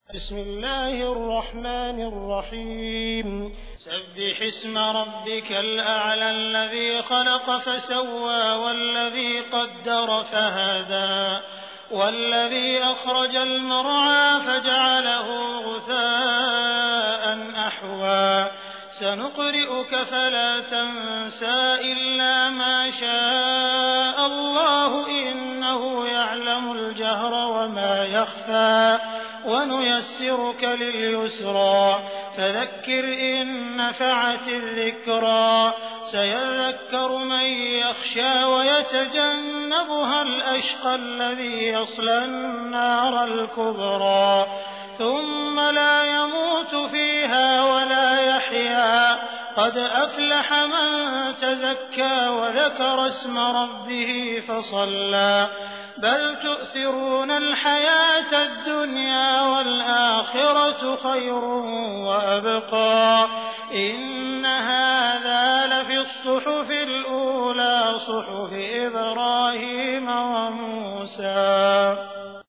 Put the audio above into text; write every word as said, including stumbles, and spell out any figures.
بسم الله الرحمن الرحيم سبح اسم ربك الأعلى الذي خلق فسوى والذي قدر فهدى والذي أخرج المرعى فجعله غثاء أحوى سنقرئك فلا تنسى إلا ما شاء الله إنه يعلم الجهر وما يخفى ونيسرك لليسرى فذكر إن نفعت الذكرى سيذكر من يخشى ويتجنبها الأشقى الذي يصلى النار الكبرى ثم لا يموت فيها ولا يحيا قد أفلح من تزكى وذكر اسم ربه فصلى بل تؤثرون الحياة الدنيا والآخرة خير وأبقى إن هذا لفي الصحف الأولى صحف إبراهيم وموسى.